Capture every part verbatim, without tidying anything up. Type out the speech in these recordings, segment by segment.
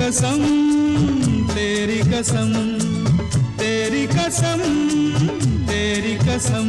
कसम तेरी कसम तेरी कसम तेरी कसम।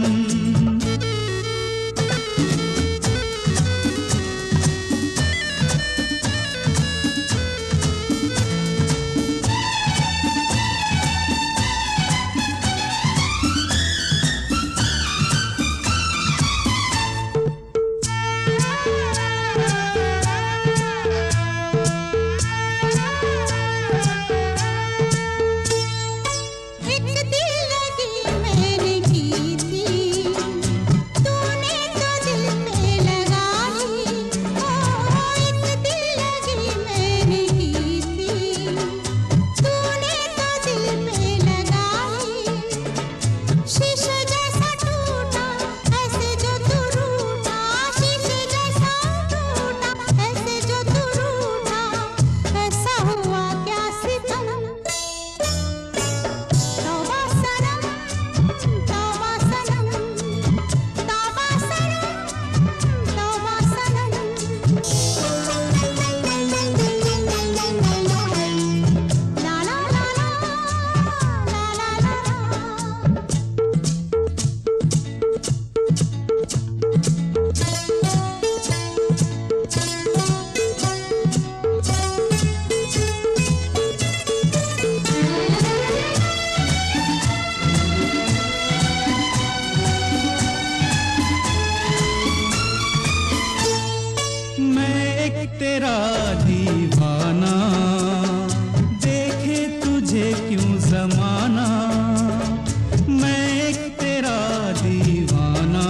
तेरा दीवाना देखे तुझे क्यों जमाना, मैं एक तेरा दीवाना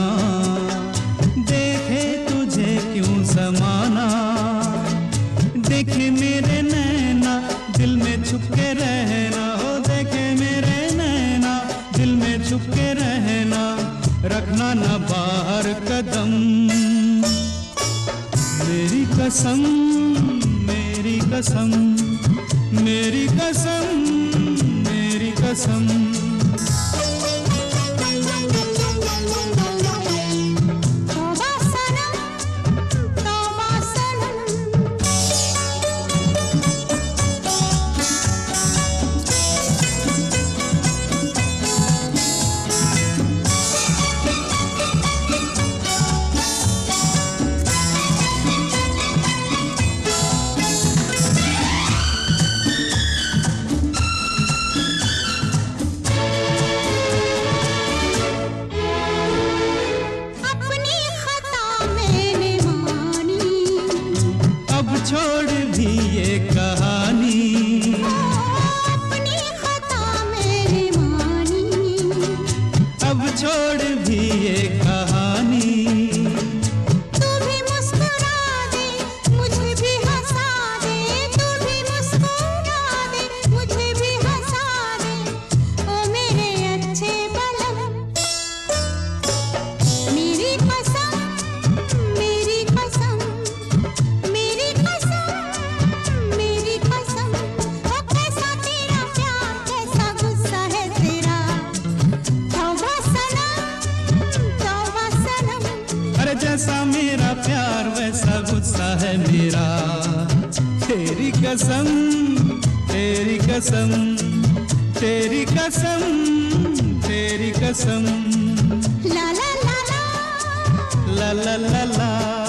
देखे तुझे क्यों जमाना। देखे मेरे नैना दिल में छुप के रहना, हो देखे मेरे नैना दिल में छुप के रहना, रखना ना बाहर कदम। मेरी कसम मेरी कसम मेरी कसम मेरी कसम। छोड़ भी ये कहानी, अपनी खता मैंने मानी, अब छोड़ भी ये कहानी। तू भी मुस्कुरा दे मुझे भी हंसा दे, तू भी मुस्कुरा दे मुझे भी हंसा दे, ओ मेरे अच्छे बलम। मेरी कसम मेरी कसम मेरी मेरी कसम, ओ कैसा तेरा प्यार कैसा गुस्सा है तेरा, तौबा सनम तौबा सनम। अरे जैसा मेरा प्यार वैसा गुस्सा है मेरा, तेरी कसम तेरी कसम तेरी कसम तेरी कसम। ला ला ला ला ला ला ला ला।